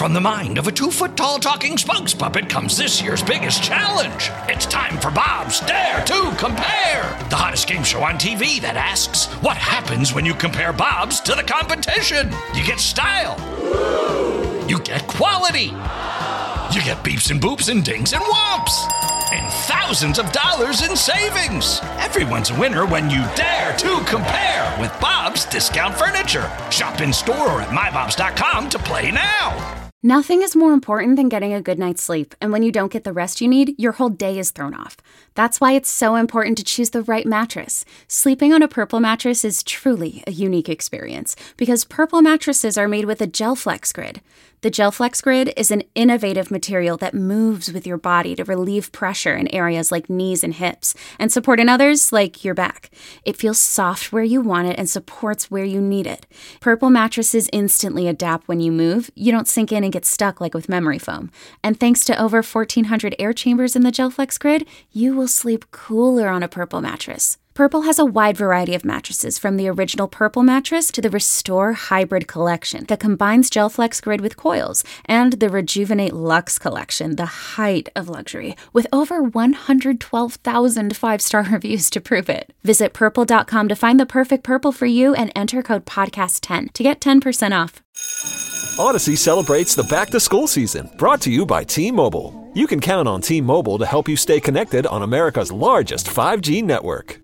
from the mind of a 2-foot-tall talking spokes puppet comes this year's biggest challenge. It's time for Bob's Dare to Compare, the hottest game show on TV that asks, what happens when you compare Bob's to the competition? You get style. You get quality. You get beeps and boops and dings and whomps. And thousands of dollars in savings. Everyone's a winner when you dare to compare with Bob's Discount Furniture. Shop in store or at mybobs.com to play now. Nothing is more important than getting a good night's sleep, and when you don't get the rest you need, your whole day is thrown off. That's why it's so important to choose the right mattress. Sleeping on a Purple mattress is truly a unique experience, because Purple mattresses are made with a GelFlex Grid. The GelFlex Grid is an innovative material that moves with your body to relieve pressure in areas like knees and hips, and support in others like your back. It feels soft where you want it and supports where you need it. Purple mattresses instantly adapt when you move. You don't sink in and get stuck like with memory foam. And thanks to over 1,400 air chambers in the GelFlex Grid, you will sleep cooler on a Purple mattress. Purple has a wide variety of mattresses, from the original Purple mattress to the Restore Hybrid collection that combines GelFlex Grid with coils, and the Rejuvenate Luxe collection, the height of luxury, with over 112,000 5-star reviews to prove it. Visit Purple.com to find the perfect Purple for you and enter code PODCAST10 to get 10% off. Odyssey celebrates the back-to-school season, brought to you by T-Mobile. You can count on T-Mobile to help you stay connected on America's largest 5G network.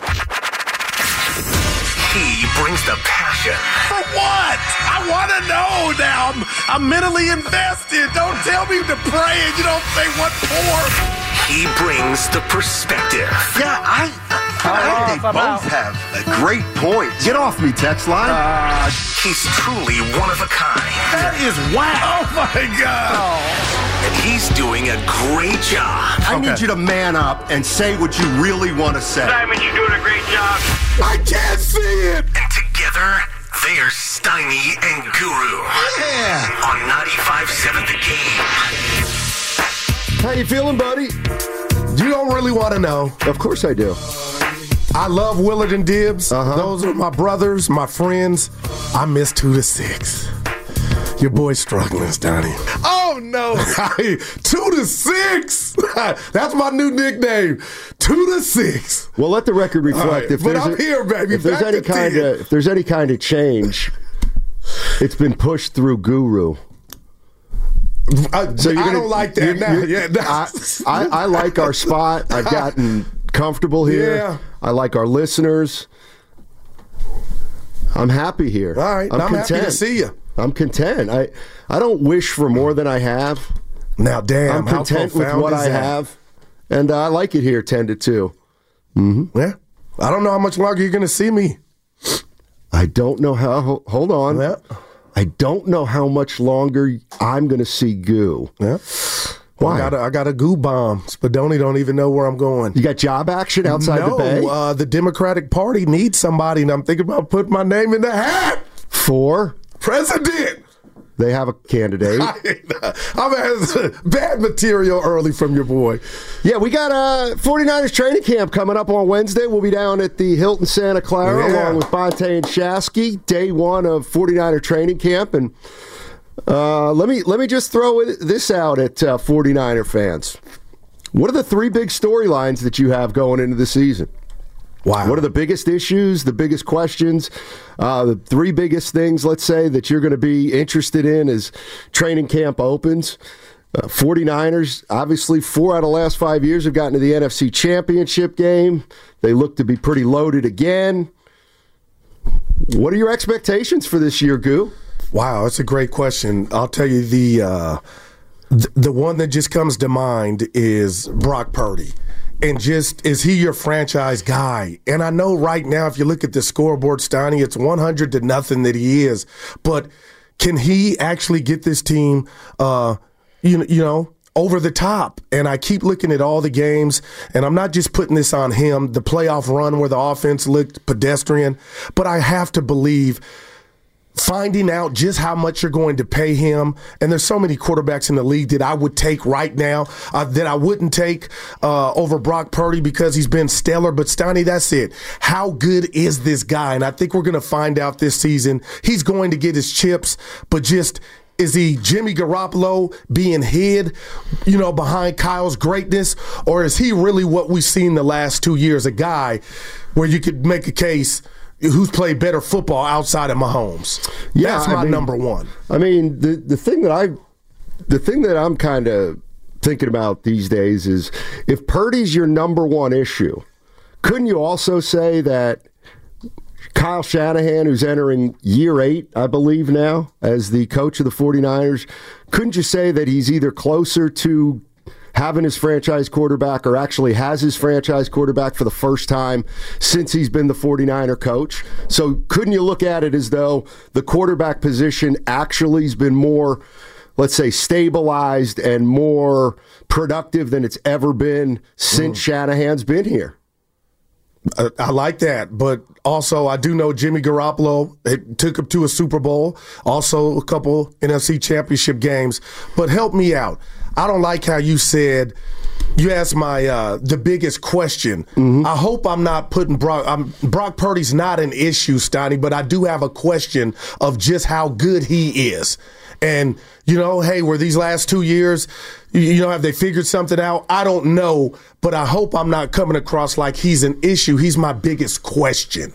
He brings the passion. For what? I want to know now. I'm mentally invested. Don't tell me to pray and you don't say what for. He brings the perspective. Yeah, I think they both have a great point. Get off me, text line. He's truly one of a kind. That is wow. Oh, my God. And he's doing a great job. I need you to man up and say what you really want to say. Simon, you're doing a great job. I can't see it. And together, they are Steiny and Guru. Yeah. On 95.7 The Game. How you feeling, buddy? You don't really want to know. Of course I do. I love Willard and Dibbs. Those are my brothers, my friends. I miss 2 to 6. Your boy's struggling, Donnie. Oh, no. 2 to 6. That's my new nickname. 2 to 6. Well, let the record reflect. Right, but I'm here, baby. If there's any kind of change, it's been pushed through Guru. So I don't like that now. I like our spot. I've gotten comfortable here. Yeah. I like our listeners. I'm happy here. All right. I'm happy to see you. I'm content. I don't wish for more than I have. Now, damn, I'm content with what I have, and I like it here 10 to 2. Mm-hmm. Yeah. I don't know how much longer you're going to see me. I don't know how. Hold on. Yeah. I don't know how much longer I'm going to see Goo. Yeah. Why? I got a goo bomb. Spadoni don't even know where I'm going. You got job action outside the Bay? No, the Democratic Party needs somebody, and I'm thinking about putting my name in the hat. For? President. They have a candidate. I'm having bad material early from your boy. Yeah, we got a 49ers training camp coming up on Wednesday. We'll be down at the Hilton Santa Clara along with Bonte and Shasky. Day 1 of 49er training camp. And let me just throw this out at 49er fans. What are the 3 big storylines that you have going into the season? Wow. What are the biggest issues, the biggest questions, the 3 biggest things, let's say, that you're going to be interested in as training camp opens? 49ers, obviously, 4 out of the last 5 years have gotten to the NFC Championship game. They look to be pretty loaded again. What are your expectations for this year, Goo? Wow, that's a great question. I'll tell you, the one that just comes to mind is Brock Purdy. And just, is he your franchise guy? And I know right now, if you look at the scoreboard, Steiny, it's 100 to nothing that he is. But can he actually get this team, over the top? And I keep looking at all the games, and I'm not just putting this on him, the playoff run where the offense looked pedestrian, but I have to believe finding out just how much you're going to pay him. And there's so many quarterbacks in the league that I would take right now that I wouldn't take over Brock Purdy because he's been stellar. But, Steiny, that's it. How good is this guy? And I think we're going to find out this season. He's going to get his chips, but just Is he Jimmy Garoppolo being hid, behind Kyle's greatness? Or is he really what we've seen the last 2 years, a guy where you could make a case who's played better football outside of Mahomes? Yeah, that's my number one. I mean, the thing that I'm kind of thinking about these days is if Purdy's your number one issue, couldn't you also say that Kyle Shanahan, who's entering year 8, I believe now, as the coach of the 49ers, couldn't you say that he's either closer to having his franchise quarterback or actually has his franchise quarterback for the first time since he's been the 49er coach? So couldn't you look at it as though the quarterback position actually has been more, let's say, stabilized and more productive than it's ever been since Shanahan's been here? I like that, but also I do know Jimmy Garoppolo took him to a Super Bowl, also a couple NFC Championship games. But help me out. I don't like how you said, you asked my the biggest question. I hope I'm not putting Brock Purdy's not an issue, Steiny, but I do have a question of just how good he is. And, hey, were these last 2 years, have they figured something out? I don't know, but I hope I'm not coming across like he's an issue. He's my biggest question.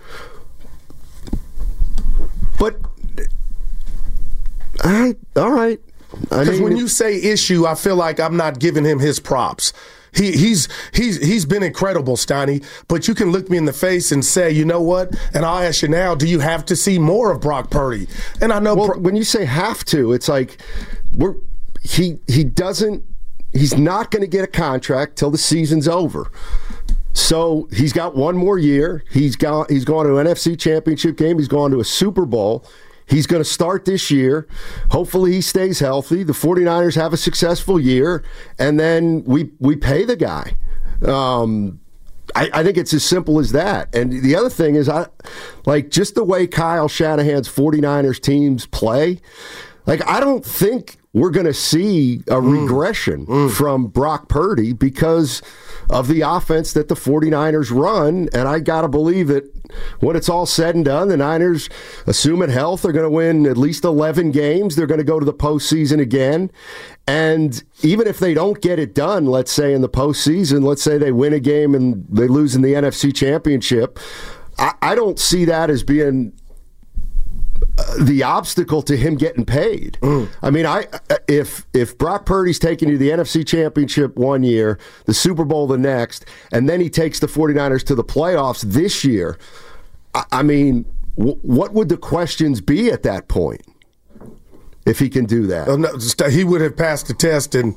But, all right. Because when you say issue, I feel like I'm not giving him his props. He's been incredible, Steiny, but you can look me in the face and say, you know what? And I'll ask you now, do you have to see more of Brock Purdy? And I know when you say have to, it's like he's not going to get a contract till the season's over. So he's got one more year. He's gone to an NFC Championship game. He's gone to a Super Bowl. He's going to start this year. Hopefully he stays healthy. The 49ers have a successful year, and then we pay the guy. I think it's as simple as that. And the other thing is, just the way Kyle Shanahan's 49ers teams play, I don't think we're going to see a regression from Brock Purdy because of the offense that the 49ers run. And I got to believe that when it's all said and done, the Niners, assuming health, are going to win at least 11 games. They're going to go to the postseason again. And even if they don't get it done, let's say in the postseason, let's say they win a game and they lose in the NFC Championship, I don't see that as being the obstacle to him getting paid. I mean, if Brock Purdy's taking you to the NFC Championship one year, the Super Bowl the next, and then he takes the 49ers to the playoffs this year, I mean, what would the questions be at that point if he can do that? He would have passed the test and,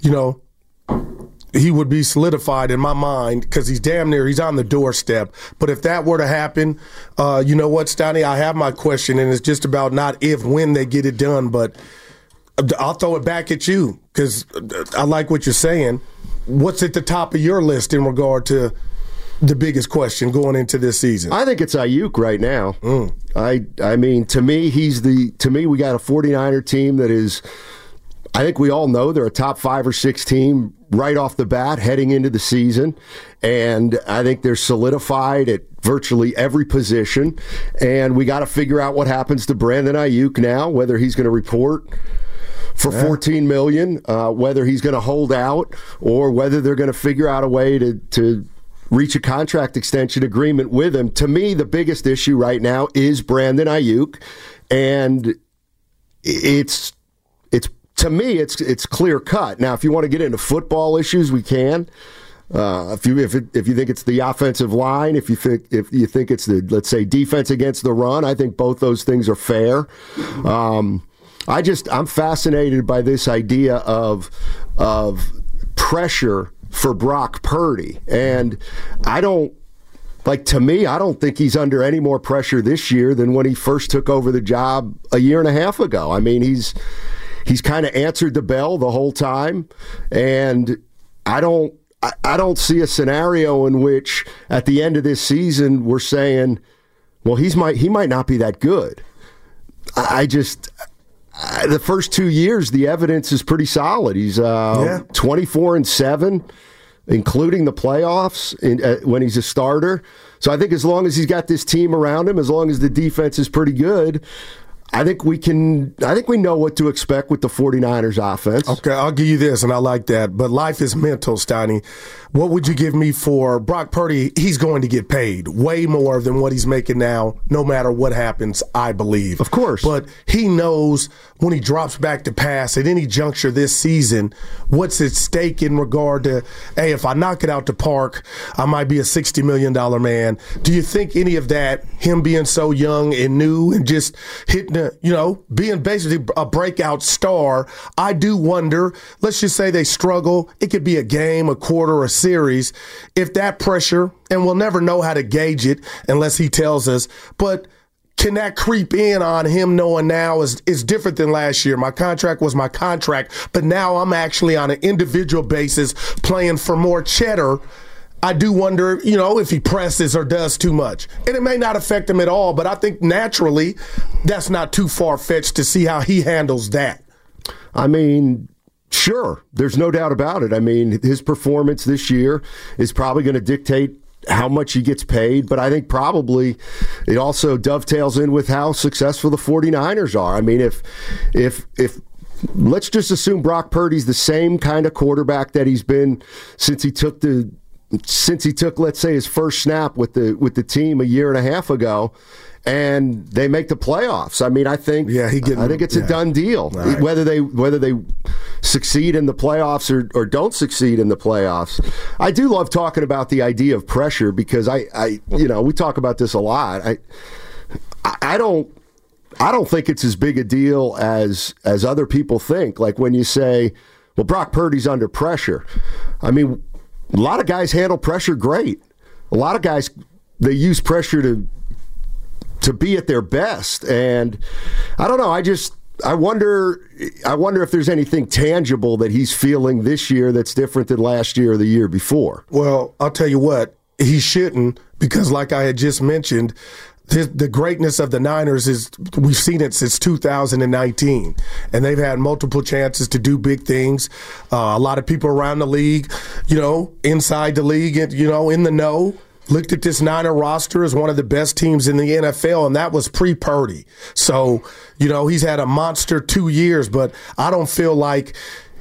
he would be solidified in my mind because he's on the doorstep. But if that were to happen, you know what, Steiny, I have my question, and it's just about not if, when they get it done. But I'll throw it back at you because I like what you're saying. What's at the top of your list in regard to the biggest question going into this season? I think it's Ayuk right now. I mean, to me, we got a 49er team that is, I think we all know they're a top 5 or 6 team right off the bat heading into the season, and I think they're solidified at virtually every position, and we got to figure out what happens to Brandon Ayuk now, whether he's going to report for $14 million, whether he's going to hold out, or whether they're going to figure out a way to reach a contract extension agreement with him. To me, the biggest issue right now is Brandon Ayuk, and it's to me, it's clear cut. Now, if you want to get into football issues, we can. If you think it's the offensive line, if you think it's the, let's say, defense against the run, I think both those things are fair. I'm fascinated by this idea of pressure for Brock Purdy, and to me, I don't think he's under any more pressure this year than when he first took over the job a year and a half ago. I mean, he's kind of answered the bell the whole time, and I don't see a scenario in which at the end of this season we're saying, well, he might not be that good. The first 2 years, the evidence is pretty solid. He's 24-7, including the playoffs when he's a starter. So I think as long as he's got this team around him, as long as the defense is pretty good, I think we know what to expect with the 49ers offense. Okay, I'll give you this, and I like that. But life is mental, Steiny. What would you give me for Brock Purdy? He's going to get paid way more than what he's making now, no matter what happens, I believe. Of course. But he knows when he drops back to pass at any juncture this season, what's at stake in regard to, hey, if I knock it out the park, I might be a $60 million man. Do you think any of that, him being so young and new and just hitting being basically a breakout star, I do wonder, let's just say they struggle, it could be a game, a quarter, a series, if that pressure, and we'll never know how to gauge it unless he tells us, but can that creep in on him knowing now is different than last year? My contract was my contract, but now I'm actually on an individual basis playing for more cheddar. I do wonder, if he presses or does too much. And it may not affect him at all, but I think naturally that's not too far-fetched to see how he handles that. I mean, sure, there's no doubt about it. I mean, his performance this year is probably going to dictate how much he gets paid, but I think probably it also dovetails in with how successful the 49ers are. I mean, if let's just assume Brock Purdy's the same kind of quarterback that he's been since he took, let's say, his first snap with the team a year and a half ago, and they make the playoffs. I mean, I think it's a done deal. Right. Whether they succeed in the playoffs or don't succeed in the playoffs. I do love talking about the idea of pressure because I we talk about this a lot. I don't think it's as big a deal as other people think. Like when you say, well, Brock Purdy's under pressure. I mean, a lot of guys handle pressure great. A lot of guys, they use pressure to be at their best. And I don't know, I wonder if there's anything tangible that he's feeling this year that's different than last year or the year before. Well, I'll tell you what, he shouldn't, because like I had just mentioned, the greatness of the Niners is we've seen it since 2019, and they've had multiple chances to do big things. A lot of people around the league, inside the league, in the know, looked at this Niner roster as one of the best teams in the NFL, and that was pre-Purdy. So, he's had a monster 2 years, but I don't feel like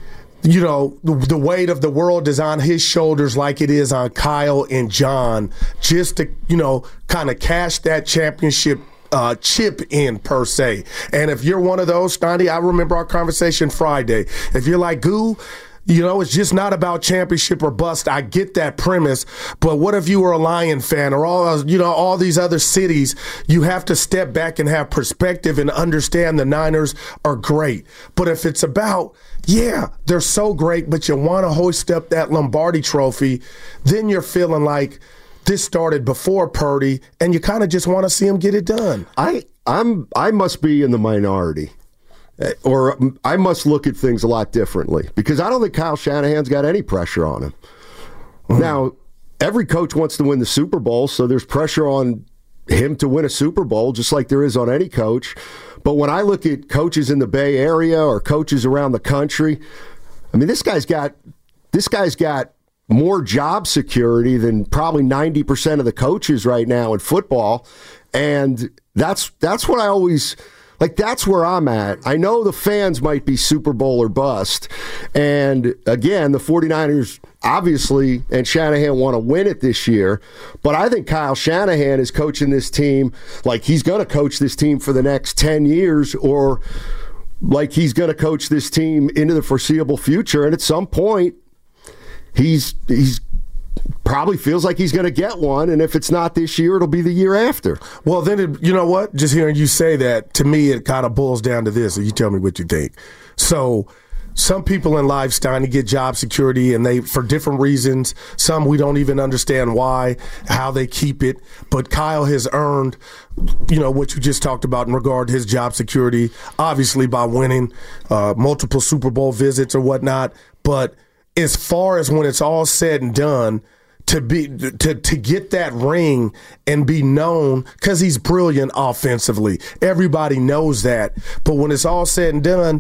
the weight of the world is on his shoulders like it is on Kyle and John, just to, kind of cash that championship chip in, per se. And if you're one of those, Steiny, I remember our conversation Friday. If you're like, Goo, it's just not about championship or bust. I get that premise, but what if you were a Lion fan or all these other cities? You have to step back and have perspective and understand the Niners are great. But if it's about, they're so great, but you want to hoist up that Lombardi trophy, then you're feeling like this started before Purdy, and you kind of just want to see him get it done. I must be in the minority. Or I must look at things a lot differently because I don't think Kyle Shanahan's got any pressure on him. Mm-hmm. Now, every coach wants to win the Super Bowl, so there's pressure on him to win a Super Bowl, just like there is on any coach. But when I look at coaches in the Bay Area or coaches around the country, I mean, this guy's got more job security than probably 90% of the coaches right now in football, and that's what I always. Like, that's where I'm at. I know the fans might be Super Bowl or bust. And, again, the 49ers, obviously, and Shanahan want to win it this year. But I think Kyle Shanahan is coaching this team like he's going to coach this team for the next 10 years or like he's going to coach this team into the foreseeable future. And at some point, he's probably feels like he's going to get one, and if it's not this year, it'll be the year after. Well, then, you know what? Just hearing you say that, to me, it kind of boils down to this, and you tell me what you think. So some people in life, Steiny, get job security, and they, for different reasons, some we don't even understand why, how they keep it, but Kyle has earned, what you just talked about in regard to his job security, obviously by winning multiple Super Bowl visits or whatnot, but as far as when it's all said and done, to get that ring and be known, because he's brilliant offensively. Everybody knows that. But when it's all said and done,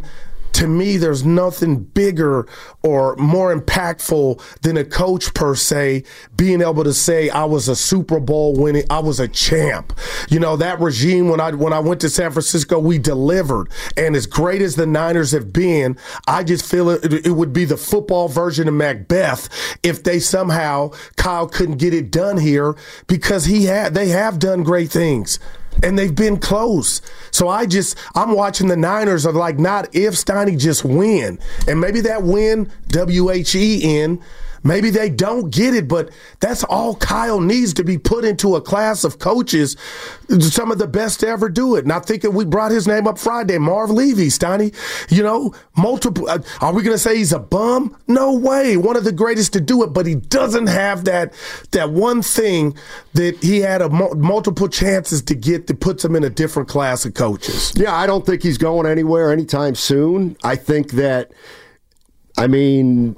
to me, there's nothing bigger or more impactful than a coach per se being able to say, I was a Super Bowl winning, I was a champ. You know, that regime, when I went to San Francisco, we delivered. And as great as the Niners have been, I just feel it would be the football version of Macbeth if they somehow, Kyle couldn't get it done here, because they have done great things. And they've been close. So I'm watching the Niners of like, not if, Steiny, just win. And maybe that win, W-H-E-N, maybe they don't get it, but that's all Kyle needs to be put into a class of coaches, some of the best to ever do it. And I think we brought his name up Friday, Marv Levy, Steiny. You know, multiple. Are we going to say he's a bum? No way. One of the greatest to do it, but he doesn't have that one thing that he had multiple chances to get that puts him in a different class of coaches. Yeah, I don't think he's going anywhere anytime soon. I think that, I mean,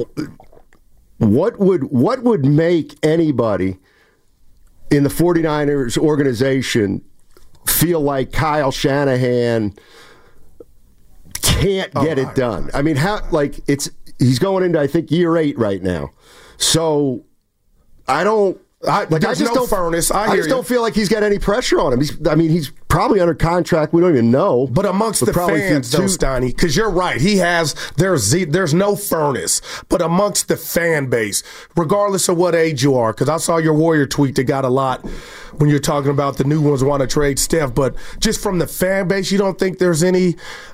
what would make anybody in the 49ers organization feel like Kyle Shanahan can't get it done? I mean, he's going into, I think, year 8 right now. So I just don't feel like he's got any pressure on him. He's probably under contract. We don't even know. But amongst the fans, though, Steiny, because you're right, there's no furnace. But amongst the fan base, regardless of what age you are, because I saw your Warrior tweet that got a lot when you're talking about the new ones want to trade Steph. But just from the fan base, you don't think there's any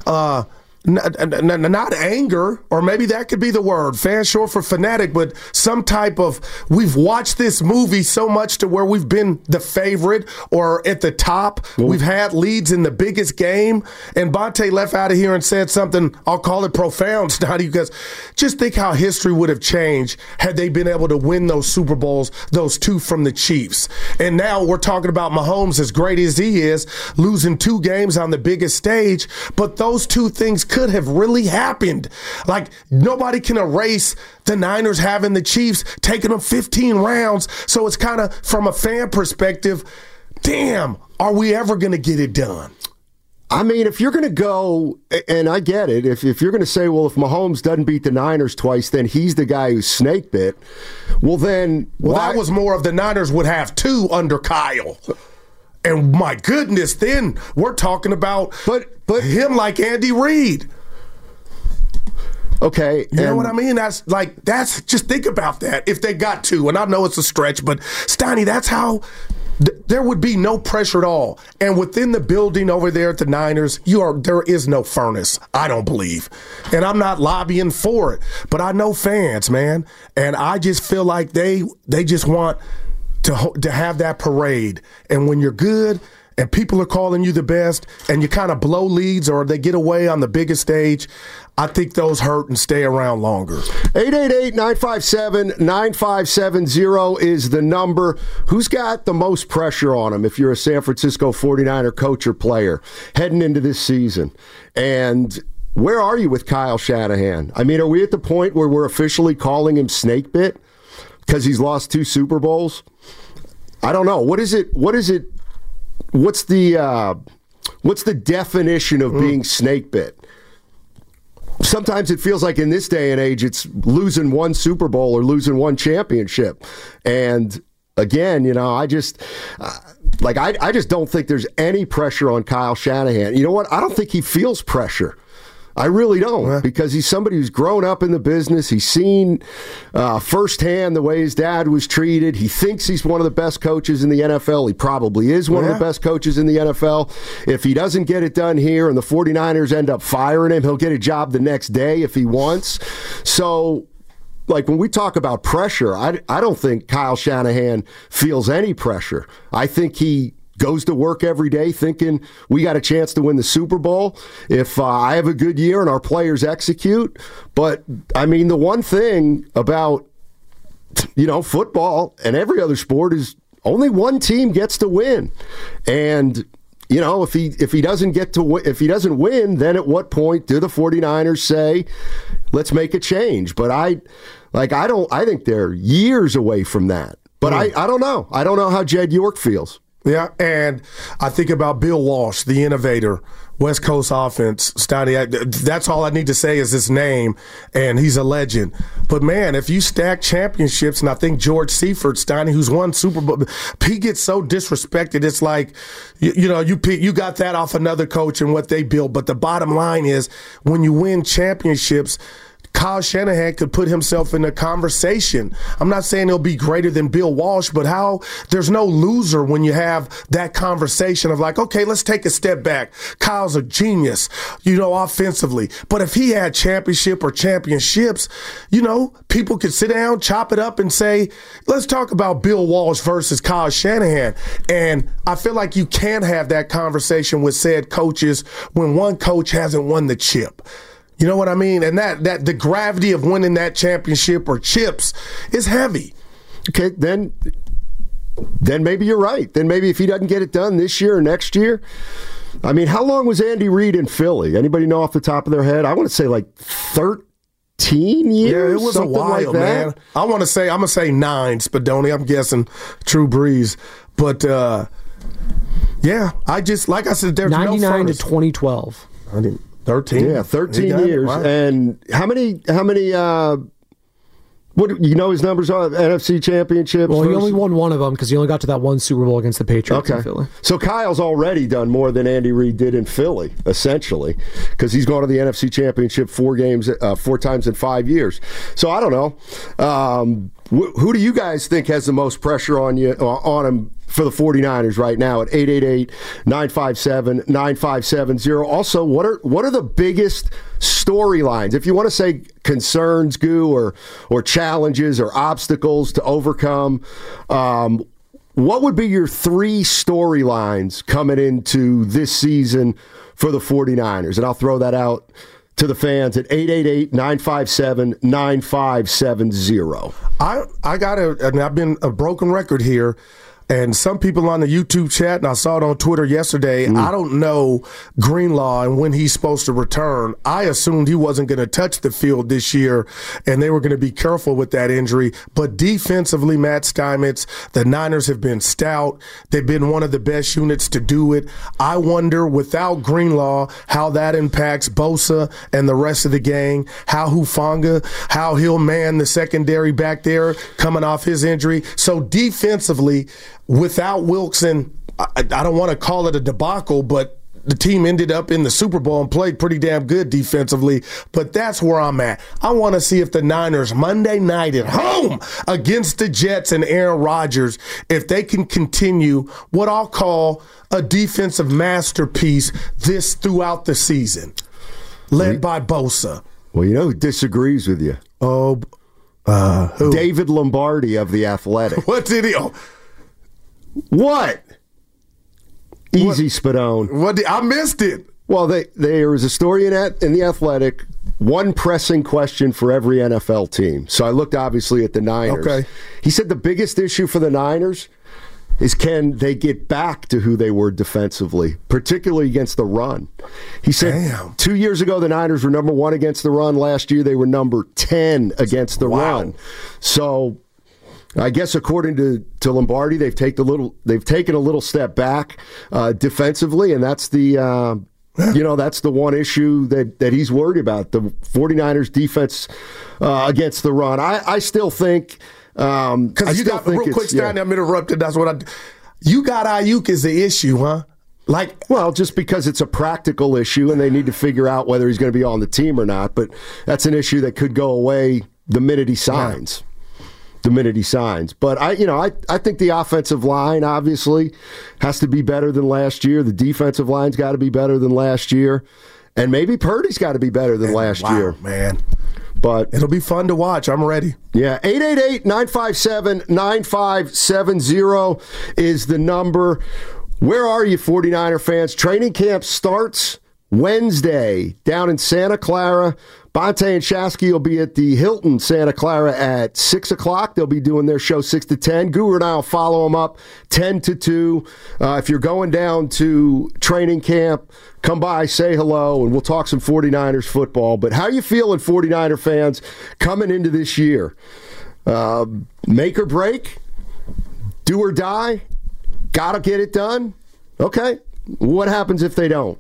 not anger, or maybe that could be the word, fan short for fanatic, but some type of, we've watched this movie so much to where we've been the favorite or at the top. We've had leads in the biggest game, and Bonte left out of here and said something, I'll call it profound, Snotty, because just think how history would have changed had they been able to win those Super Bowls, those 2 from the Chiefs. And now we're talking about Mahomes, as great as he is, losing 2 games on the biggest stage, but those 2 things could have really happened. Like, nobody can erase the Niners having the Chiefs, taking them 15 rounds. So it's kind of, from a fan perspective, damn, are we ever going to get it done? I mean, if you're going to go, and I get it, if you're going to say, well, if Mahomes doesn't beat the Niners twice, then he's the guy who's snake bit, well, then that was more of the Niners would have 2 under Kyle. And my goodness, then we're talking about but him like Andy Reid. Okay. You know what I mean? That's just think about that. If they got 2, and I know it's a stretch, but Steiny, that's how there would be no pressure at all. And within the building over there at the Niners, there is no furnace, I don't believe. And I'm not lobbying for it, but I know fans, man. And I just feel like they just want to have that parade. And when you're good and people are calling you the best and you kind of blow leads or they get away on the biggest stage, I think those hurt and stay around longer. 888-957-9570 is the number. Who's got the most pressure on him if you're a San Francisco 49er coach or player heading into this season? And where are you with Kyle Shanahan? I mean, are we at the point where we're officially calling him snake bit because he's lost 2 Super Bowls? I don't know. What is it? What's the definition of being snake bit? Sometimes it feels like in this day and age, it's losing 1 Super Bowl or losing 1 championship. And again, I just don't think there's any pressure on Kyle Shanahan. You know what? I don't think he feels pressure. I really don't, because he's somebody who's grown up in the business. He's seen firsthand the way his dad was treated. He thinks he's one of the best coaches in the NFL. He probably is one of the best coaches in the NFL. If he doesn't get it done here and the 49ers end up firing him, he'll get a job the next day if he wants. So, when we talk about pressure, I don't think Kyle Shanahan feels any pressure. I think he goes to work every day thinking we got a chance to win the Super Bowl if I have a good year and our players execute. But, I mean, the one thing about, football and every other sport is only one team gets to win. And, if he doesn't win, then at what point do the 49ers say, let's make a change? But I think they're years away from that. But I don't know. I don't know how Jed York feels. Yeah, and I think about Bill Walsh, the innovator, West Coast offense. Steiny, that's all I need to say is his name, and he's a legend. But, man, if you stack championships, and I think George Seifert, Steiny, who's won Super Bowl, he gets so disrespected. It's like, you got that off another coach and what they built. But the bottom line is when you win championships, Kyle Shanahan could put himself in a conversation. I'm not saying he'll be greater than Bill Walsh, but there's no loser when you have that conversation of like, okay, let's take a step back. Kyle's a genius, offensively. But if he had championship or championships, people could sit down, chop it up and say, let's talk about Bill Walsh versus Kyle Shanahan. And I feel like you can't have that conversation with said coaches when one coach hasn't won the chip. You know what I mean? And that the gravity of winning that championship or chips is heavy. Okay, then maybe you're right. Then maybe if he doesn't get it done this year or next year, I mean, how long was Andy Reid in Philly? Anybody know off the top of their head? I want to say like 13 years. Yeah, it was a while, like man. I'm gonna say 9, Spadoni. I'm guessing True Breeze, but yeah, I just like I said, there's 99 to 2012. 13? Yeah, 13 years. Wow. And how many what his numbers are? NFC championships? Well, he only won one of them because he only got to that one Super Bowl against the Patriots in Philly. So Kyle's already done more than Andy Reid did in Philly, essentially, because he's gone to the NFC championship 4 times in 5 years. So I don't know. Who do you guys think has the most pressure on him for the 49ers right now at 888-957-9570? Also, what are the biggest storylines, if you want to say concerns, Goo, or challenges or obstacles to overcome? What would be your 3 storylines coming into this season for the 49ers? And I'll throw that out to the fans at 888-957-9570. I've been a broken record here. And some people on the YouTube chat, and I saw it on Twitter yesterday, I don't know Greenlaw and when he's supposed to return. I assumed he wasn't going to touch the field this year, and they were going to be careful with that injury. But defensively, Matt Steinmetz, the Niners have been stout. They've been one of the best units to do it. I wonder, without Greenlaw, how that impacts Bosa and the rest of the gang, how Hufanga, how he'll man the secondary back there coming off his injury. So defensively, without Wilson, I don't want to call it a debacle, but the team ended up in the Super Bowl and played pretty damn good defensively. But that's where I'm at. I want to see if the Niners, Monday night at home against the Jets and Aaron Rodgers, if they can continue what I'll call a defensive masterpiece throughout the season, led by Bosa. Well, who disagrees with you? Who? David Lombardi of The Athletic. What did he? What? Easy, Spadone. I missed it. Well, there was a story in The Athletic, one pressing question for every NFL team. So I looked obviously at the Niners. Okay. He said the biggest issue for the Niners is can they get back to who they were defensively, particularly against the run. He said 2 years ago the Niners were number 1 against the run. Last year they were number 10 against the run. So I guess according to Lombardi, they've taken a little step back defensively, and that's the that's the one issue that he's worried about, the 49ers defense against the run. I still think because you got real quick, Stein, I'm interrupted. That's what you got. Ayuk is the issue, huh? Just because it's a practical issue and they need to figure out whether he's going to be on the team or not. But that's an issue that could go away the minute he signs. Yeah. But I think the offensive line obviously has to be better than last year. The defensive line's got to be better than last year, and maybe Purdy's got to be better than last year. Man, but it'll be fun to watch. I'm ready. Yeah, 888-957-9570 is the number. Where are you, 49er fans? Training camp starts Wednesday down in Santa Clara. Bonte and Shasky will be at the Hilton Santa Clara at 6 o'clock. They'll be doing their show 6 to 10. Guru and I will follow them up 10 to 2. If you're going down to training camp, come by, say hello, and we'll talk some 49ers football. But how you feeling, 49er fans, coming into this year? Make or break? Do or die? got to get it done. Okay. What happens if they don't?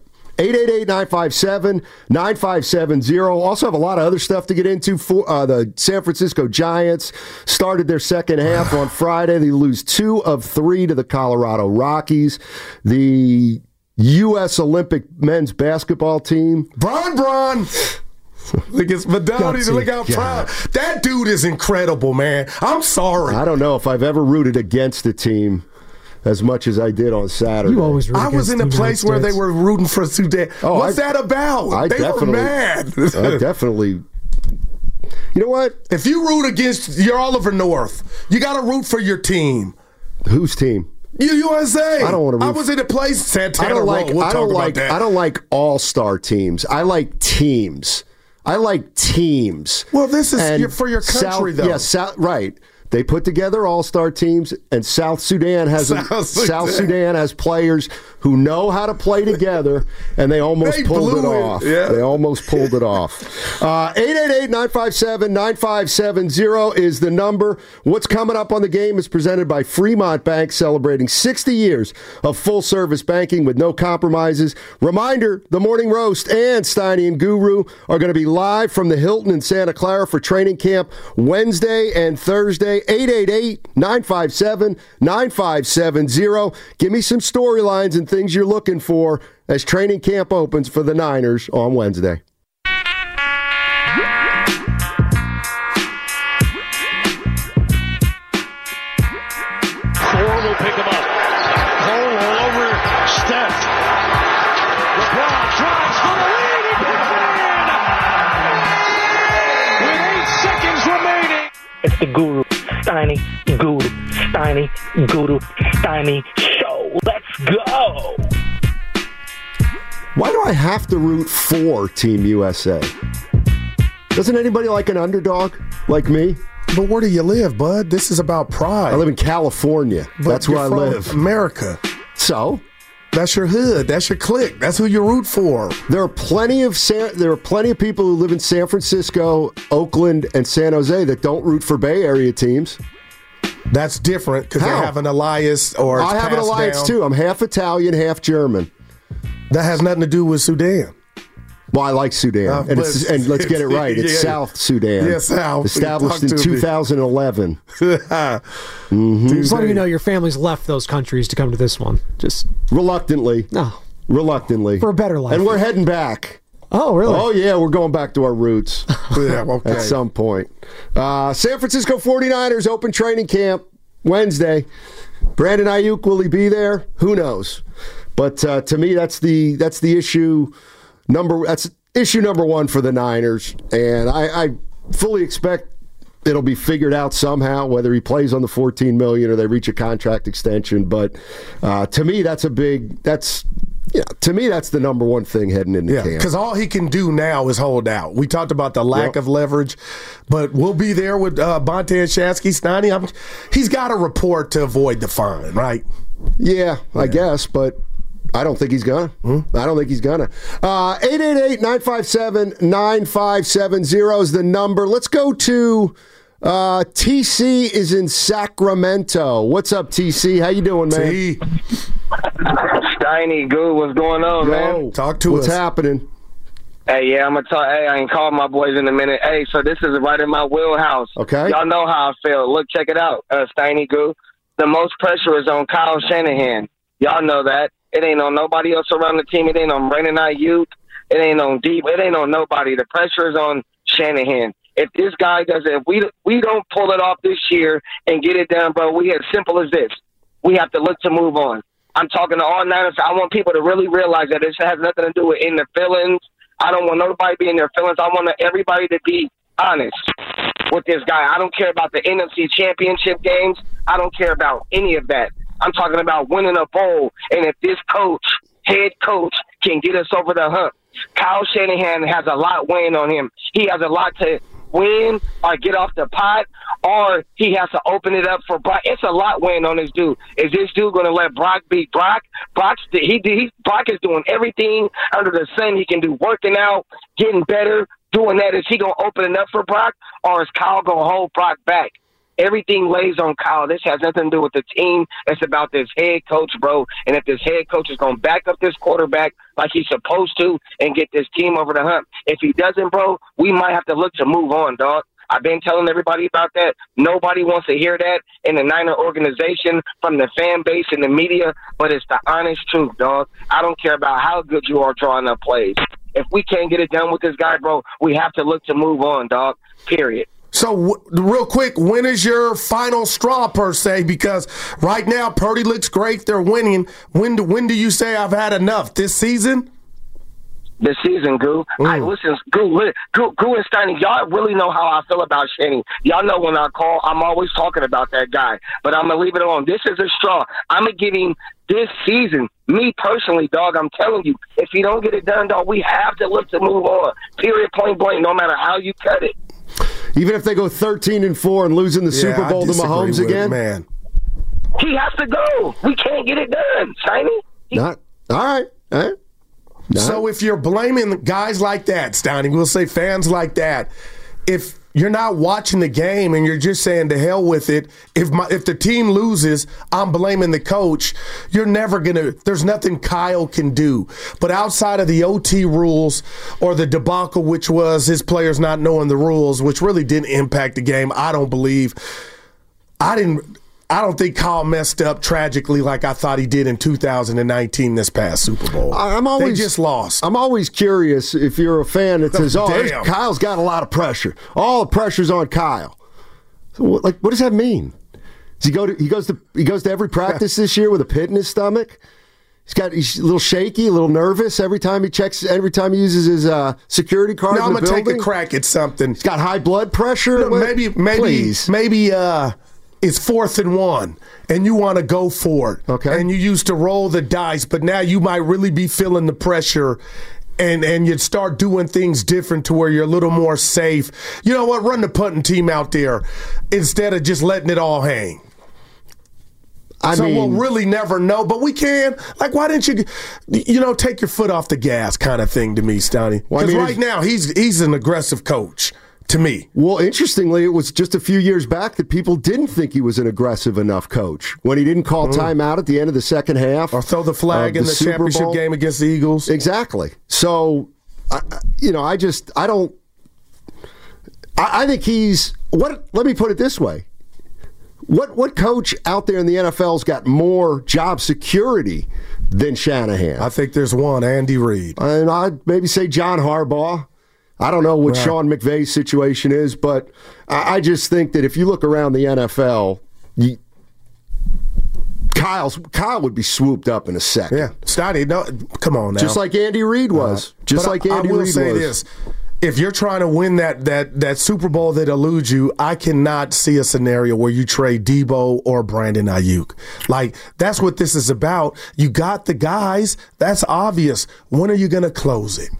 888-957-9570. Also have a lot of other stuff to get into. The San Francisco Giants started their second half on Friday. They lose 2 of 3 to the Colorado Rockies. The U.S. Olympic men's basketball team. Bron. Look, it's Madonna. Look how proud. That dude is incredible, man. I'm sorry. I don't know if I've ever rooted against a team as much as I did on Saturday. You always root I was in a place where they were rooting for Sudan. What's that about? They were mad. I definitely. You know what? If you root against your Oliver North, you got to root for your team. Whose team? USA. I don't want to. I was in a place. Santana I don't like. Row. We'll talk about that. I don't like all-star teams. I like teams. Well, this is for your country, though. Yes, right. They put together all-star teams, and South Sudan has players who know how to play together, and they almost pulled it off. Yeah. They almost pulled it off. 888-957-9570 is the number. What's coming up on the game is presented by Fremont Bank, celebrating 60 years of full-service banking with no compromises. Reminder, the Morning Roast and Steiny and Guru are going to be live from the Hilton in Santa Clara for training camp Wednesday and Thursday. 888-957-9570. Give me some storylines and things you're looking for as training camp opens for the Niners on Wednesday. Ford will pick him up. Cole all over Steph. LeBron drives for the lead. He puts it in! With 8 seconds remaining. It's the Guru. Steiny, Guru, Steiny show. Let's go. Why do I have to root for Team USA? Doesn't anybody like an underdog like me? But where do you live, bud? This is about pride. I live in California. That's where I live. America. So? That's your hood. That's your clique. That's who you root for. There are plenty of people who live in San Francisco, Oakland, and San Jose that don't root for Bay Area teams. That's different because they have an alliance or it's I have an alliance down. too. I'm half Italian, half German. That has nothing to do with Sudan. Well, I like Sudan, and let's get it right. It's South Sudan. Yeah, South. Established in 2011. Mm-hmm. Just letting you know your family's left those countries to come to this one. Just reluctantly. No. Reluctantly. For a better life. And we're heading back. Oh, really? Oh, yeah, we're going back to our roots. Yeah, okay. At some point. San Francisco 49ers open training camp Wednesday. Brandon Ayuk, will he be there? Who knows? But to me, that's the issue. That's issue number one for the Niners, and I fully expect it'll be figured out somehow, whether he plays on the $14 million or they reach a contract extension. But to me, that's the number one thing heading into camp. Because all he can do now is hold out. We talked about the lack of leverage, but we'll be there with Bonte and Shasky. Steiny, he's got a report to avoid the fine, right? Yeah, I guess, but I don't think he's gonna. I don't think he's gonna. 888-957-9570 is the number. Let's go to TC is in Sacramento. What's up, TC? How you doing, man? Steiny, good. What's going on, man? Talk to us. What's happening? Hey, yeah, I'm gonna talk. Hey, I ain't called my boys in a minute. Hey, so this is right in my wheelhouse. Okay. Y'all know how I feel. Look, check it out, Steiny Goo. The most pressure is on Kyle Shanahan. Y'all know that. It ain't on nobody else around the team. It ain't on Brandon Ayuk. It ain't on Deep. It ain't on nobody. The pressure is on Shanahan. If this guy doesn't, if we don't pull it off this year and get it done, bro, we as simple as this. We have to look to move on. I'm talking to all Niners. I want people to really realize that this has nothing to do with in their feelings. I don't want nobody to be in their feelings. I want everybody to be honest with this guy. I don't care about the NFC Championship games. I don't care about any of that. I'm talking about winning a bowl. And if this head coach, can get us over the hump, Kyle Shanahan has a lot weighing on him. He has a lot to win or get off the pot, or he has to open it up for Brock. It's a lot weighing on this dude. Is this dude going to let Brock beat Brock? Brock is doing everything under the sun he can do, working out, getting better, doing that. Is he going to open it up for Brock, or is Kyle going to hold Brock back? Everything lays on Kyle. This has nothing to do with the team. It's about this head coach, bro. And if this head coach is going to back up this quarterback like he's supposed to and get this team over the hump, if he doesn't, bro, we might have to look to move on, dog. I've been telling everybody about that. Nobody wants to hear that in the Niner organization, from the fan base and the media, but it's the honest truth, dog. I don't care about how good you are drawing up plays. If we can't get it done with this guy, bro, we have to look to move on, dog, period. So, real quick, when is your final straw, per se? Because right now, Purdy looks great. They're winning. When do you say I've had enough? This season? This season, Goo. Listen, Goo and Steiny, y'all really know how I feel about Shanny. Y'all know when I call, I'm always talking about that guy. But I'm going to leave it alone. This is a straw. I'm going to give him this season. Me personally, dog, I'm telling you, if he don't get it done, dog, we have to look to move on. Period, point blank, no matter how you cut it. Even if they go 13-4 and losing the Super Bowl to Mahomes again? Man. He has to go. We can't get it done, Steiny. All right. So if you're blaming guys like that, Steiny, we'll say fans like that, if you're not watching the game and you're just saying to hell with it, if the team loses, I'm blaming the coach, you're never going to – there's nothing Kyle can do. But outside of the OT rules or the debacle, which was his players not knowing the rules, which really didn't impact the game, I don't believe – I don't think Kyle messed up tragically like I thought he did in 2019 this past Super Bowl. They just lost. I'm always curious if you're a fan that says, Kyle's got a lot of pressure. All the pressure's on Kyle. So, what does that mean? Does he goes to every practice this year with a pit in his stomach? He's a little shaky, a little nervous every time he uses his security card. No, I'm going to take a crack at something. He's got high blood pressure. No, maybe it's 4th and 1, and you want to go for it. Okay. And you used to roll the dice, but now you might really be feeling the pressure, and you'd start doing things different to where you're a little more safe. You know what? Run the punting team out there instead of just letting it all hang. We'll really never know, but we can. Like, why didn't you, take your foot off the gas kind of thing to me, Stoney? Because right now he's an aggressive coach. To me. Well, interestingly, it was just a few years back that people didn't think he was an aggressive enough coach when he didn't call timeout at the end of the second half. Or throw the flag in the championship game against the Eagles. Exactly. So, I think he's – let me put it this way. What coach out there in the NFL's got more job security than Shanahan? I think there's one, Andy Reid. And I'd maybe say John Harbaugh. I don't know what Sean McVay's situation is, but I just think that if you look around the NFL, Kyle would be swooped up in a second. Yeah, Stoddy, no, come on now. Just like Andy Reid was. I will say this. If you're trying to win that Super Bowl that eludes you, I cannot see a scenario where you trade Debo or Brandon Ayuk. Like, that's what this is about. You got the guys. That's obvious. When are you going to close it?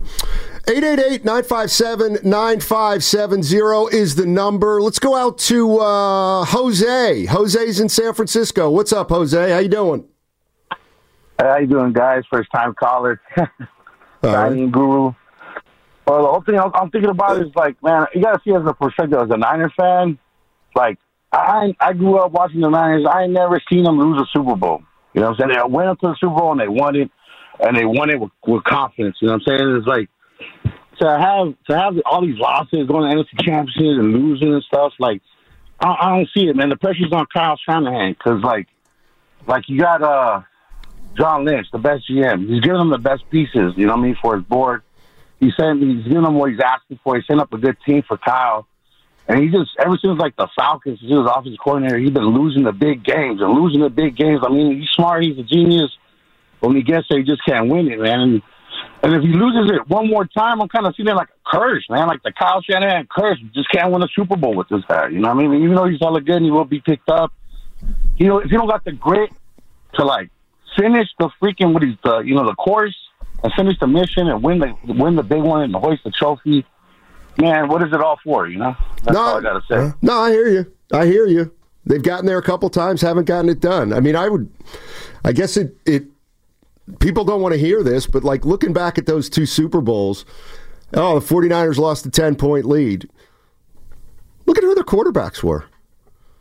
888-957-9570 is the number. Let's go out to Jose. Jose's in San Francisco. What's up, Jose? How you doing? How you doing, guys? First-time caller. Signing guru. Well, the whole thing I'm thinking about is, like, man, you got to see it as a perspective. As a Niner fan, like, I grew up watching the Niners. I ain't never seen them lose a Super Bowl. You know what I'm saying? They went up to the Super Bowl, and they won it with confidence. You know what I'm saying? It's like, to have all these losses, going to NFC Championship and losing and stuff, like, I don't see it, man. The pressure's on Kyle Shanahan because, like you got John Lynch, the best GM. He's giving them the best pieces, you know what I mean, for his board. He's giving them what he's asking for. He's setting up a good team for Kyle. And he just, ever since, like, the Falcons, he was offensive coordinator, he's been losing the big games. I mean, he's smart, he's a genius. When he gets there, he just can't win it, man. And if he loses it one more time, I'm kind of seeing it like a curse, man. Like the Kyle Shanahan curse. You just can't win a Super Bowl with this guy. You know what I mean? Even though he's hella good and he will be picked up, if you don't got the grit to, like, finish the freaking, the course and finish the mission and win the big one and hoist the trophy, man, what is it all for, you know? That's all I got to say. No, I hear you. They've gotten there a couple times, haven't gotten it done. I mean, I guess it people don't want to hear this, but, like, looking back at those two Super Bowls, the 49ers lost a 10-point lead. Look at who their quarterbacks were.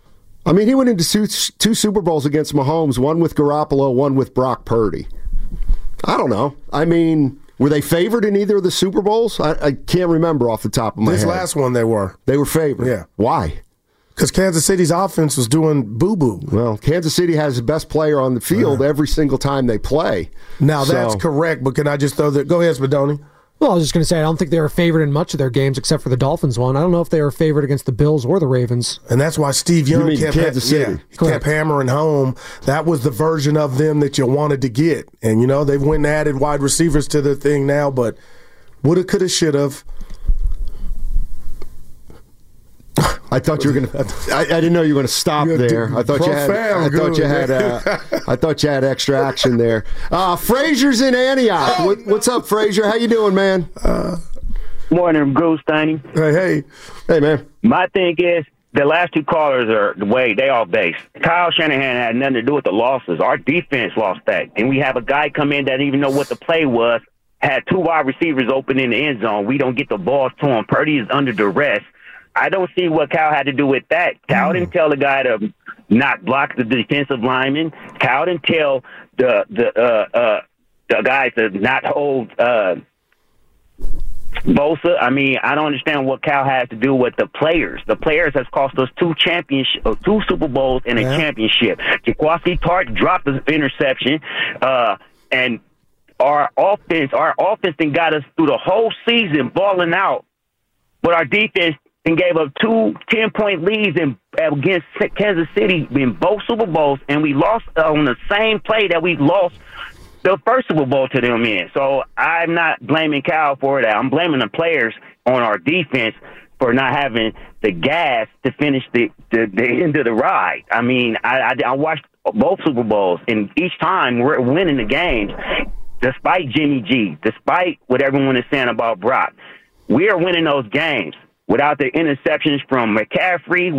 I mean, he went into two Super Bowls against Mahomes, one with Garoppolo, one with Brock Purdy. I don't know. I mean, were they favored in either of the Super Bowls? I can't remember off the top of my head. This last one they were. They were favored? Yeah. Why? Because Kansas City's offense was doing boo-boo. Well, Kansas City has the best player on the field every single time they play. Now, that's correct, but can I just throw that? Go ahead, Spadoni. Well, I was just going to say, I don't think they were favored in much of their games except for the Dolphins one. I don't know if they were favored against the Bills or the Ravens. And that's why Steve Young kept hammering home. That was the version of them that you wanted to get. And, you know, they've went and added wide receivers to the thing now, but woulda, coulda, shoulda. I thought you were going to. I didn't know you were going to stop there. I thought you had extra action there. Frazier's in Antioch. What's up, Frazier? How you doing, man? Morning, Goose Steiny. Hey, man. My thing is, the last two callers are the way they all base. Kyle Shanahan had nothing to do with the losses. Our defense lost that, and we have a guy come in that didn't even know what the play was. Had two wide receivers open in the end zone. We don't get the ball to him. Purdy is under duress. I don't see what Cal had to do with that. Cal didn't tell the guy to not block the defensive lineman. Cal didn't tell the guys to not hold Bosa. I mean, I don't understand what Cal has to do with the players. The players has cost us two Super Bowls and a championship. Jaquazi Tart dropped the interception, and our offense then got us through the whole season balling out, but our defense and gave up 2 10-point leads against Kansas City in both Super Bowls, and we lost on the same play that we lost the first Super Bowl to them in. So I'm not blaming Cal for that. I'm blaming the players on our defense for not having the gas to finish the end of the ride. I mean, I watched both Super Bowls, and each time we're winning the games, despite Jimmy G, despite what everyone is saying about Brock. We are winning those games. Without the interceptions from McCaffrey,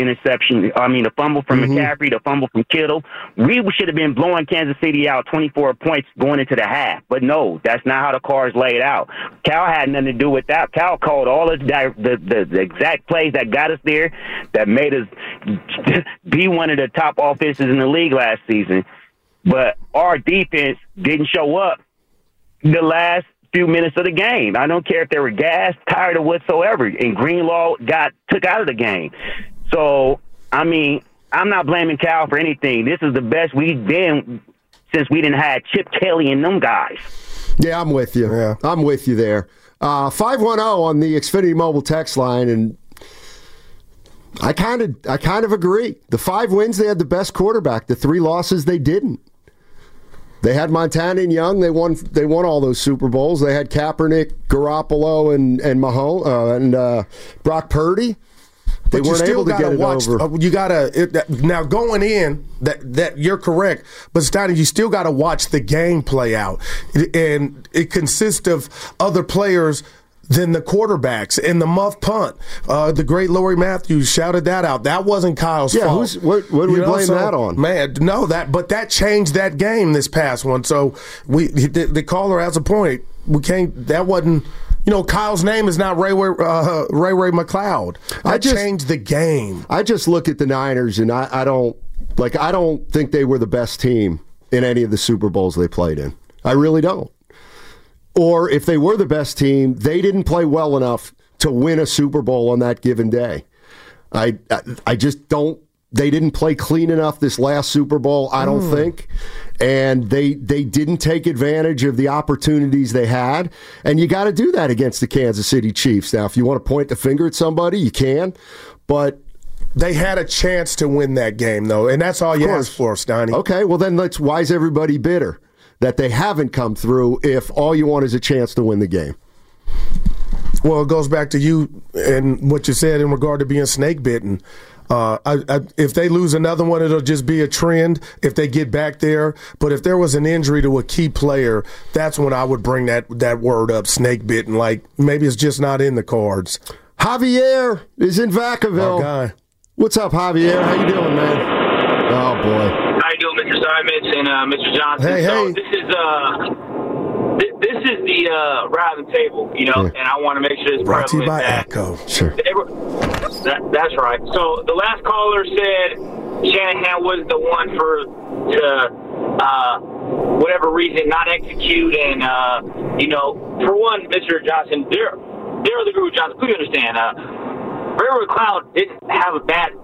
the fumble from McCaffrey, the fumble from Kittle, we should have been blowing Kansas City out 24 points going into the half. But no, that's not how the cards laid out. Cal had nothing to do with that. Cal called all the exact plays that got us there, that made us be one of the top offenses in the league last season. But our defense didn't show up the last few minutes of the game. I don't care if they were gassed, tired, or whatsoever. And Greenlaw got took out of the game. So, I mean, I'm not blaming Cal for anything. This is the best we've been since we didn't have Chip Kelly and them guys. Yeah, I'm with you. Yeah. I'm with you there. 510 on the Xfinity Mobile text line, and I kind of agree. The 5 wins, they had the best quarterback. The 3 losses, they didn't. They had Montana and Young. They won all those Super Bowls. They had Kaepernick, Garoppolo, and Mahomes and Brock Purdy. They weren't able to get it over. You gotta now going in. That you're correct, but Steiner, you still got to watch the game play out, and it consists of other players than the quarterbacks and the muff punt. The great Laurie Matthews shouted that out. That wasn't Kyle's fault. What do we blame that on? Man, no, but that changed that game this past one. So the caller has a point. We can't. That wasn't. You know, Kyle's name is not Ray McLeod. That changed the game. I just look at the Niners, and I don't think they were the best team in any of the Super Bowls they played in. I really don't. Or if they were the best team, they didn't play well enough to win a Super Bowl on that given day. I just don't. They didn't play clean enough this last Super Bowl, I don't think. And they didn't take advantage of the opportunities they had. And you got to do that against the Kansas City Chiefs. Now, if you want to point the finger at somebody, you can. But they had a chance to win that game, though. And that's all you ask for, Steiny. Okay, well then why is everybody bitter that they haven't come through if all you want is a chance to win the game? Well, it goes back to you and what you said in regard to being snake bitten. If they lose another one, it'll just be a trend if they get back there. But if there was an injury to a key player, that's when I would bring that word up, snake bitten. Like maybe it's just not in the cards. Javier is in Vacaville. Okay. What's up, Javier? How you doing, man? Oh boy. How you doing, Mr. Simons and Mr. Johnson? Hey. So this is the round table, you know, and I want to make sure it's brought to you by that Echo. Sure. That's right. So the last caller said Shanahan was the one to whatever reason not execute, and for one, Mr. Johnson, Daryl the Guru Johnson, please understand, Railroad Cloud didn't have a bad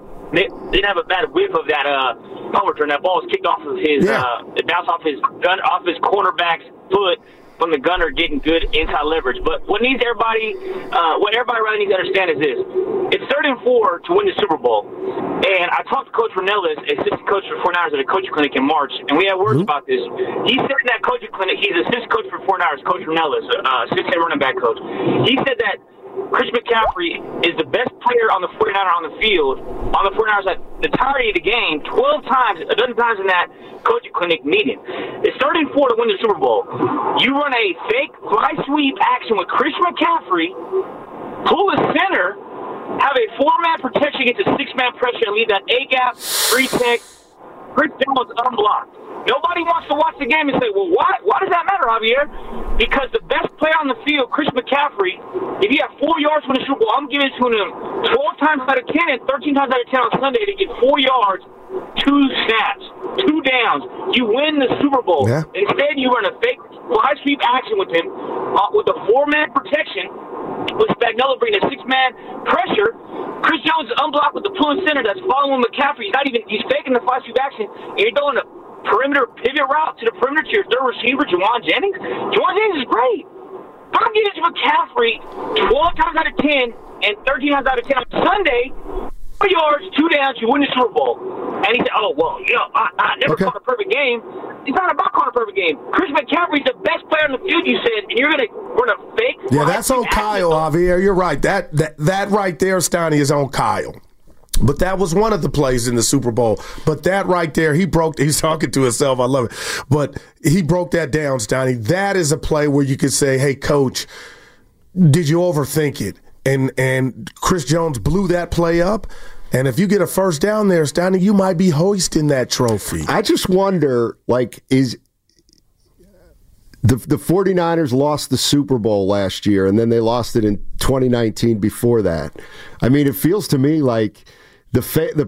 whiff of that punt return. That ball was kicked off of his it bounced off his cornerback's foot from the gunner, getting good inside leverage. But what everybody really needs to understand is this: it's 3rd and 4 to win the Super Bowl. And I talked to Coach Ronellis, assistant coach for 49ers at a coaching clinic in March, and we had words about this. He said in that coaching clinic, he's assistant coach for 49ers, Coach Ronellis, assistant running back coach. He said that Chris McCaffrey is the best player on the 49ers on the field, on the 49ers at the entirety of the game, 12 times, a dozen times in that coaching clinic meeting. It's 3rd and 4 to win the Super Bowl. You run a fake fly sweep action with Chris McCaffrey, pull a center, have a 4-man protection against a 6-man pressure, and leave that A-gap, 3-tech, Chris Jones unblocked. Nobody wants to watch the game and say, well, why does that matter, Javier? Because the best player on the field, Chris McCaffrey, if you have 4 yards for the Super Bowl, I'm giving it to him 12 times out of 10 and 13 times out of 10 on Sunday to get 4 yards, 2 snaps, 2 downs. You win the Super Bowl. Yeah. Instead, you run a fake fly sweep action with him with a 4-man protection, with Spagnuolo bringing a 6-man pressure. Chris Jones is unblocked with the pulling center that's following McCaffrey. He's faking the fly sweep action, and you're going to perimeter pivot route to the perimeter to your third receiver, Juwan Jennings. Juwan Jennings is great. But I'm getting to McCaffrey 12 times out of 10 and 13 times out of 10 on Sunday. 4 yards, 2 downs, you win the Super Bowl. And he said, I never called a perfect game. It's not about calling a perfect game. Chris McCaffrey's the best player on the field, you said, and you're going to run a fake. Yeah, that's on Kyle, Javier. You're right. That right there, Steiny, is on Kyle. But that was one of the plays in the Super Bowl. But that right there, he's talking to himself. I love it. But he broke that down, Steiny. That is a play where you could say, hey, coach, did you overthink it? And Chris Jones blew that play up. And if you get a first down there, Steiny, you might be hoisting that trophy. I just wonder, is the 49ers lost the Super Bowl last year, and then they lost it in 2019 before that. I mean, it feels to me like the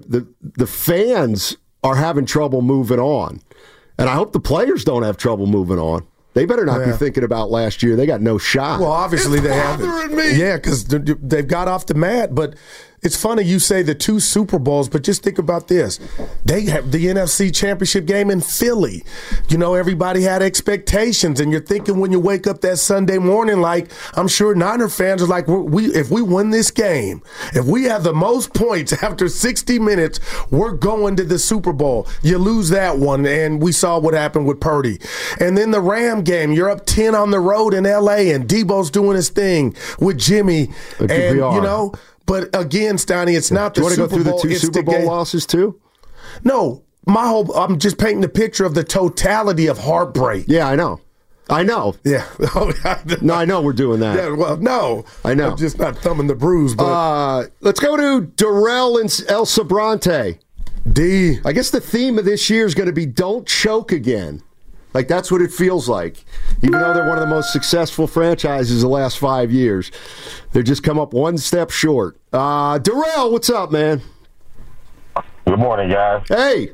fans are having trouble moving on. And I hope the players don't have trouble moving on. They better not be thinking about last year. They got no shot. Well, obviously they haven't. Yeah, because they've got off the mat. But it's funny you say the 2 Super Bowls, but just think about this. They have the NFC Championship game in Philly. You know, everybody had expectations, and you're thinking when you wake up that Sunday morning, like, I'm sure Niner fans are like, if we win this game, if we have the most points after 60 minutes, we're going to the Super Bowl. You lose that one, and we saw what happened with Purdy. And then the Ram game, you're up 10 on the road in L.A., and Debo's doing his thing with Jimmy. And, you know, but again, Steiny, it's not the Super Bowl. Do you want to go through the 2 Super Bowl losses too? No. I'm just painting the picture of the totality of heartbreak. Yeah, I know. Yeah. No, I know we're doing that. Yeah, well, no. I know. I'm just not thumbing the bruise. But let's go to Darrell and El Sobrante. D. I guess the theme of this year is going to be don't choke again. Like, that's what it feels like. Even though they're one of the most successful franchises the last 5 years, they've just come up one step short. Darrell, what's up, man? Good morning, guys. Hey.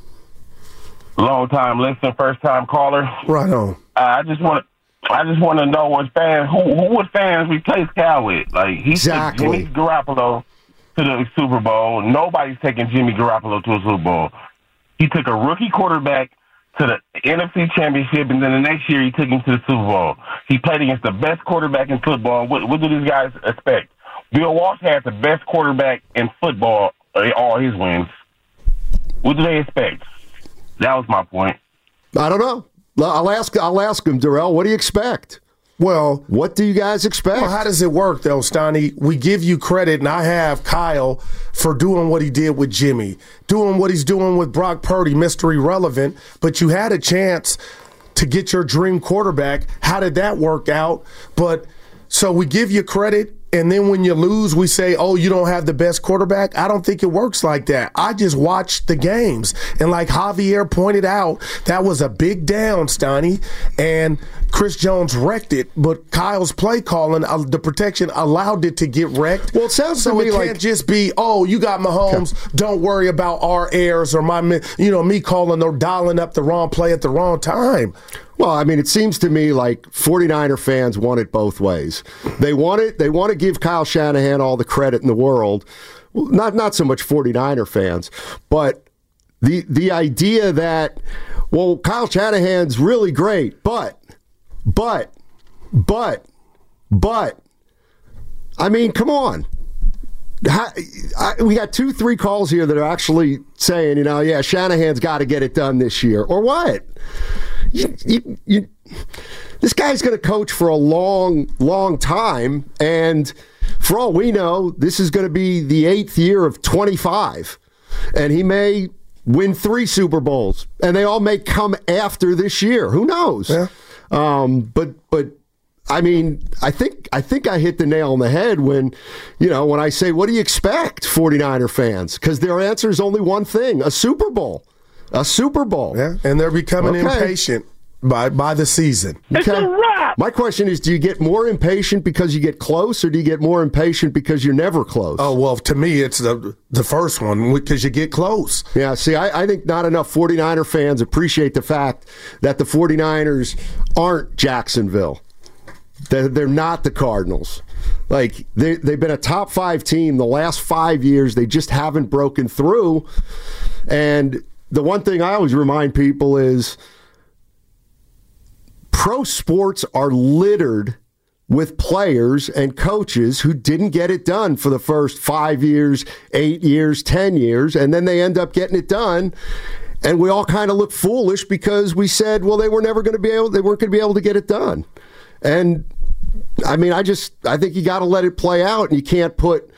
Long time listener, first time caller. Right on. I just want to know what fans who would fans replace Cal with? Like, he took Jimmy Garoppolo to the Super Bowl. Nobody's taking Jimmy Garoppolo to a Super Bowl. He took a rookie quarterback to the NFC Championship, and then the next year he took him to the Super Bowl. He played against the best quarterback in football. What do these guys expect? Bill Walsh had the best quarterback in football, all his wins. What do they expect? That was my point. I don't know. I'll ask him, Darrell, what do you expect? Well, what do you guys expect? Well, how does it work, though, Steiny? We give you credit, and I have Kyle for doing what he did with Jimmy, doing what he's doing with Brock Purdy, Mr. Irrelevant, but you had a chance to get your dream quarterback. How did that work out? But so we give you credit. And then when you lose, we say, oh, you don't have the best quarterback. I don't think it works like that. I just watched the games. And like Javier pointed out, that was a big down, Steiny. And Chris Jones wrecked it, but Kyle's play calling, the protection allowed it to get wrecked. Well, it sounds so to me it like can't just be, oh, you got Mahomes, don't worry about our errors or me calling or dialing up the wrong play at the wrong time. Well, I mean, it seems to me like 49er fans want it both ways. They want to give Kyle Shanahan all the credit in the world. Well, not so much 49er fans, but the idea that, well, Kyle Shanahan's really great, but I mean, come on. We got 2-3 calls here that are actually saying, yeah, Shanahan's got to get it done this year. Or what? This guy's going to coach for a long, long time, and for all we know, this is going to be the 8th year of 25, and he may win 3 Super Bowls, and they all may come after this year. Who knows? Yeah. But I mean, I think I hit the nail on the head when I say, what do you expect, 49er fans? Because their answer is only one thing: a Super Bowl. A Super Bowl. Yeah, and they're becoming impatient by the season. It's a wrap! My question is, do you get more impatient because you get close, or do you get more impatient because you're never close? Oh, well, to me, it's the first one, because you get close. Yeah, see, I think not enough 49er fans appreciate the fact that the 49ers aren't Jacksonville. They're not the Cardinals. Like, they've been a top 5 team the last 5 years. They just haven't broken through. And the one thing I always remind people is pro sports are littered with players and coaches who didn't get it done for the first 5 years, 8 years, 10 years, and then they end up getting it done. And we all kind of look foolish because we said, well, they weren't going to be able to get it done. And I mean, I think you got to let it play out, and you can't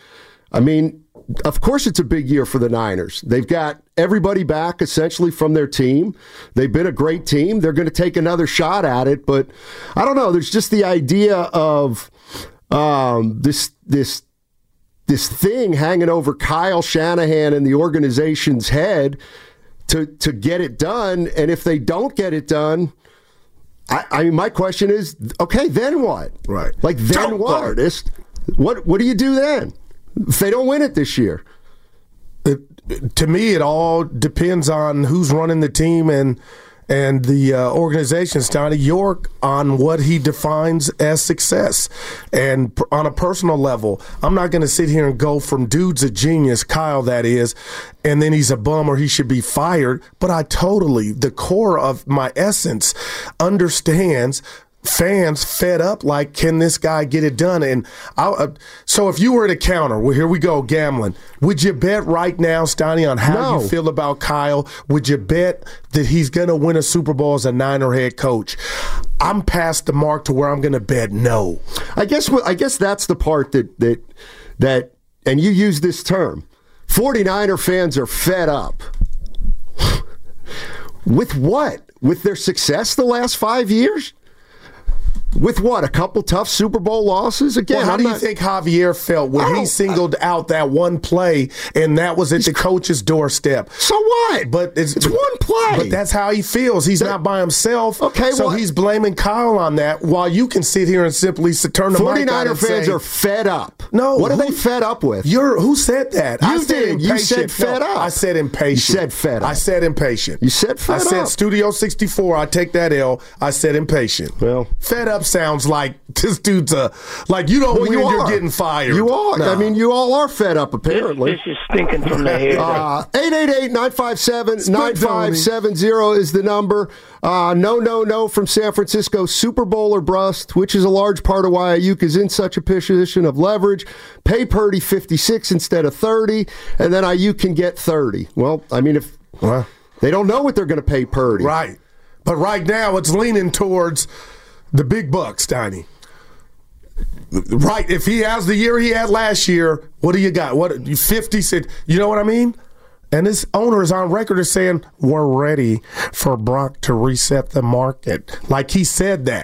of course it's a big year for the Niners. They've got everybody back essentially from their team. They've been a great team. They're going to take another shot at it, but I don't know. There's just the idea of this thing hanging over Kyle Shanahan and the organization's head to get it done, and if they don't get it done, I mean, my question is, okay, then what? Right. Like, then what? What do you do then if they don't win it this year? To me, it all depends on who's running the team and the organization, Stoney York, on what he defines as success. And on a personal level, I'm not going to sit here and go from dude's a genius, Kyle that is, and then he's a bum or he should be fired. But the core of my essence understands fans fed up, like, can this guy get it done? And so if you were to counter, well, here we go, gambling. Would you bet right now, Stoney, on how you feel about Kyle? Would you bet that he's going to win a Super Bowl as a Niner head coach? I'm past the mark to where I'm going to bet no. I guess that's the part that and you use this term, 49er fans are fed up. With what? With their success the last 5 years? With what? A couple tough Super Bowl losses? Again, well, how do you think Javier felt when he singled out that one play and that was at the coach's doorstep? So what? But it's one play. But that's how he feels. He's not by himself. Okay, so he's blaming Kyle on that, while you can sit here and simply turn the mic on and 49er fans are fed up. No. What are they fed up with? Who said that? You did. You said fed up. I said impatient. You said fed up. I said impatient. You said fed up. I said Studio 64. I take that L. I said impatient. Well, fed up sounds like this dude's like you don't win, you're getting fired. You are. No. I mean, you all are fed up, apparently. This is stinking from the head. 888-957-9570 is the number. No from San Francisco. Super Bowl or bust, which is a large part of why Ayuk is in such a position of leverage. Pay Purdy 56 instead of 30, and then Ayuk can get 30. Well, I mean, they don't know what they're going to pay Purdy. Right. But right now it's leaning towards the big bucks, Tiny. Right. If he has the year he had last year, what do you got? 50 said, you know what I mean? And this owner is on record as saying, we're ready for Brock to reset the market. Like he said that.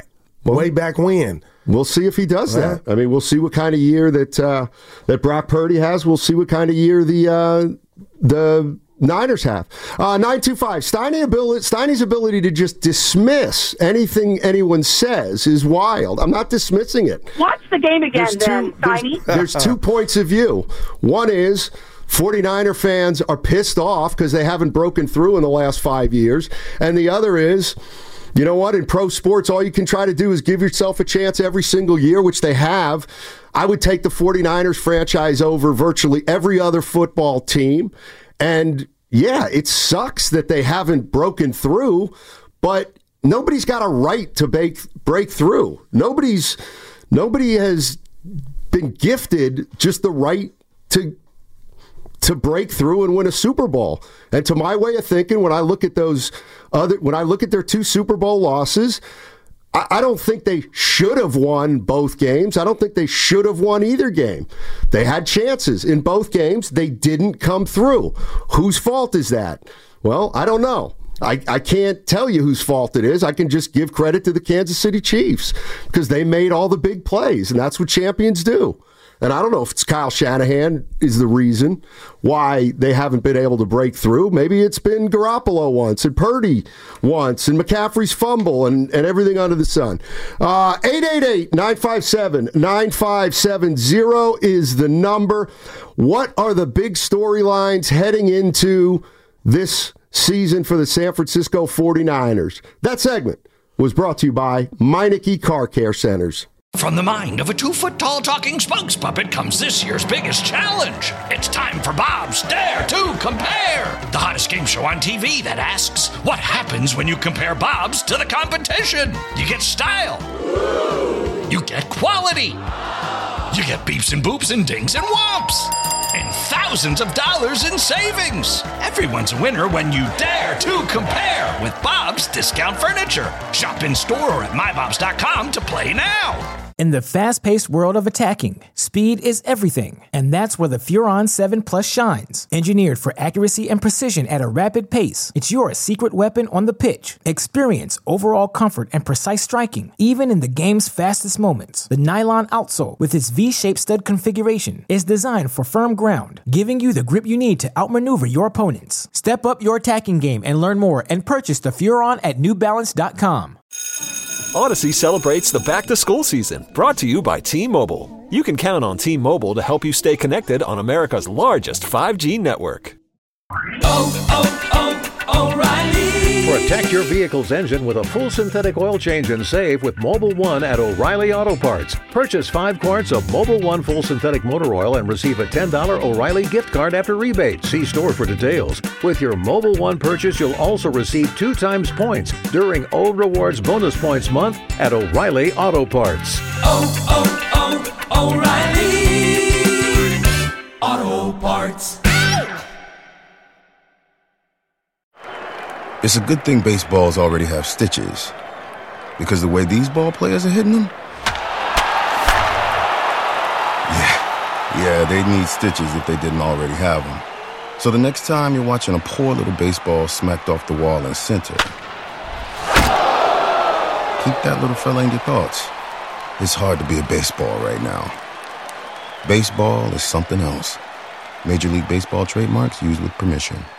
way back when. We'll see if he does that. I mean, we'll see what kind of year that Brock Purdy has. We'll see what kind of year the Niners have. 925. Steiny's ability to just dismiss anything anyone says is wild. I'm not dismissing it. Watch the game again, Steiny. There's 2 points of view. One is 49er fans are pissed off because they haven't broken through in the last 5 years. And the other is, you know what? In pro sports, all you can try to do is give yourself a chance every single year, which they have. I would take the 49ers franchise over virtually every other football team. And yeah, it sucks that they haven't broken through, but nobody's got a right to break through. Nobody has been gifted just the right to break through and win a Super Bowl. And to my way of thinking, when I look at their 2 Super Bowl losses, I don't think they should have won both games. I don't think they should have won either game. They had chances in both games. They didn't come through. Whose fault is that? Well, I don't know. I can't tell you whose fault it is. I can just give credit to the Kansas City Chiefs because they made all the big plays, and that's what champions do. And I don't know if it's Kyle Shanahan is the reason why they haven't been able to break through. Maybe it's been Garoppolo once and Purdy once and McCaffrey's fumble and everything under the sun. 888-957-9570 is the number. What are the big storylines heading into this season for the San Francisco 49ers? That segment was brought to you by Meineke Car Care Centers. From the mind of a 2-foot-tall talking spokes puppet comes this year's biggest challenge. It's time for Bob's Dare to Compare, the hottest game show on TV that asks, what happens when you compare Bob's to the competition? You get style. You get quality. You get beeps and boops and dings and whomps. And thousands of dollars in savings. Everyone's a winner when you dare to compare with Bob's Discount Furniture. Shop in store or at mybobs.com to play now. In the fast-paced world of attacking, speed is everything, and that's where the Furon 7 Plus shines. Engineered for accuracy and precision at a rapid pace, it's your secret weapon on the pitch. Experience overall comfort and precise striking, even in the game's fastest moments. The nylon outsole, with its V-shaped stud configuration, is designed for firm ground, giving you the grip you need to outmaneuver your opponents. Step up your attacking game and learn more and purchase the Furon at newbalance.com. Odyssey celebrates the back-to-school season, brought to you by T-Mobile. You can count on T-Mobile to help you stay connected on America's largest 5G network. O'Reilly. Protect your vehicle's engine with a full synthetic oil change and save with Mobil 1 at O'Reilly Auto Parts. Purchase 5 quarts of Mobil 1 full synthetic motor oil and receive a $10 O'Reilly gift card after rebate. See store for details. With your Mobil 1 purchase, you'll also receive 2 times points during O Rewards Bonus Points Month at O'Reilly Auto Parts. O'Reilly Auto Parts. It's a good thing baseballs already have stitches, because the way these ball players are hitting them, yeah, they'd need stitches if they didn't already have them. So the next time you're watching a poor little baseball smacked off the wall in center, keep that little fella in your thoughts. It's hard to be a baseball right now. Baseball is something else. Major League Baseball trademarks used with permission.